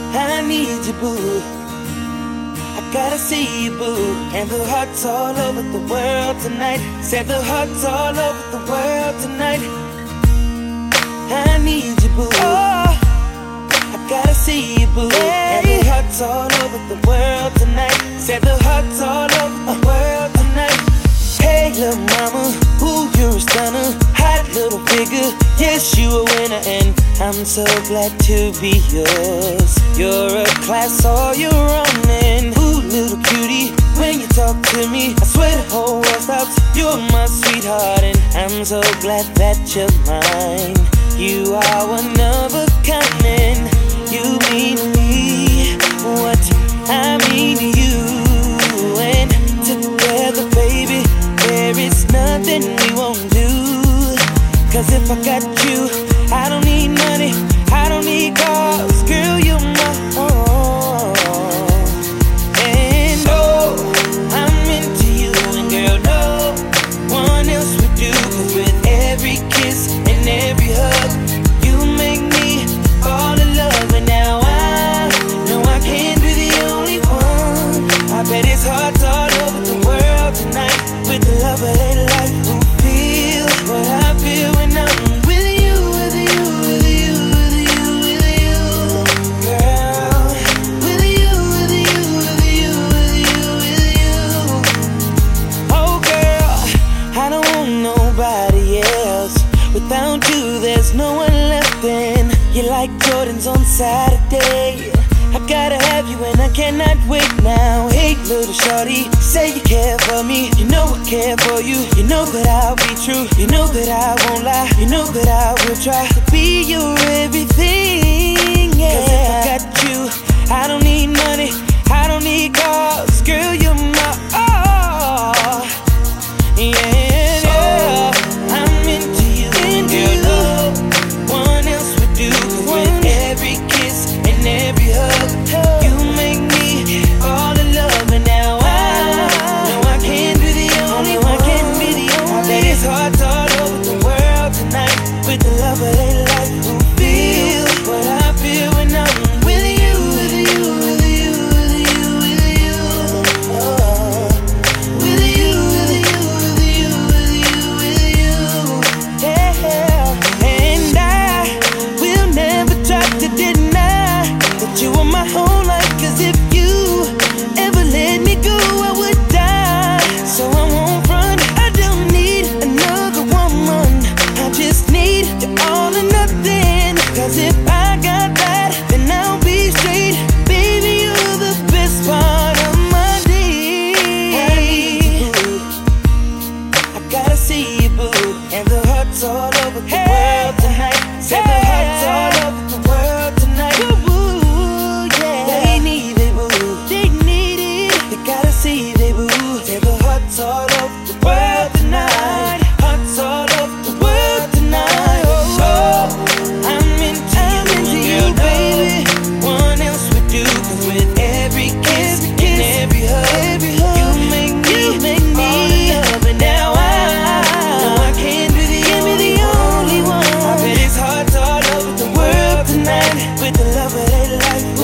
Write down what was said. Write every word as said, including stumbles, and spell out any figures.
I need you, boo. I gotta see you, boo. And the hearts all over the world tonight. Said the hearts all over the world tonight. I need you, boo. Oh, I gotta see you, boo. And the hearts all over the world tonight. Said the hearts all over the world tonight. Hey, little mama, ooh, you're a stunner. Hot little figure, yes, you a winner. And I'm so glad to be yours. You're a class all your own. And ooh, little cutie, when you talk to me, I swear the whole world stops. You're my sweetheart, and I'm so glad that you're mine. You are one of a kind, and you mean to me what I mean to you. And together, baby, there is nothing we won't do. Cause if I got you, I don't need money, I don't need cars. Girl, you're my own. And oh, I'm into you. And girl, no one else would do. Cause with every kiss and every hug, you make me fall in love. And now I know I can't be the only one. I bet it's hearts all over the world tonight. With the love of their life, who feel what I feel when I'm with you, with you, with you, with you, with you, girl. With you, with you, with you, with you, with you. Oh girl, I don't want nobody else. Without you, there's no one left. And you're like Jordans on Saturday. I gotta have you and I cannot wait now. Hey, little shorty, say you care for me. You know I care for you. You know that I'll be true. You know that I won't lie. You know that I will try to be your everything, yeah. Cause if I got you, I don't need money, I don't need cars. Girl, you're my all, yeah, yeah. I'm into you, and girl, no one else would do. Cause with every kiss and every hug, you make me fall in love. And now I know I can't be the only one. I can't be the only. I bet it's hearts all over the world tonight. With the love of their life, who feel what I feel when I'm with you, with you, with you, with you, with you. Oh, with you, with you, with you, with you, with you. Yeah, and I will never try to deny that you are my whole life. Cause if you ever let me go, I would die. So I won't run, I don't need another woman. I just need you all or nothing. Cause if I got that, then I'll be straight. Baby, you're the best part of my day. I need you, boo. I gotta see you, boo. And the hearts all over the world tonight. Say the hearts all over the world tonight. Boo, yeah. They need it, boo. They need it. They gotta see it, boo. Say the hearts all over the world tonight. Hearts all over the world tonight. Oh, I'm into I'm you, into you, baby. No one else would do. Cause with every kiss, every kiss and every hug, every hug, you make me, you make me fall in love. And now I know I can't be the, can't only, be the one. only one. I bet it's hearts all over the world tonight. With the love of their life.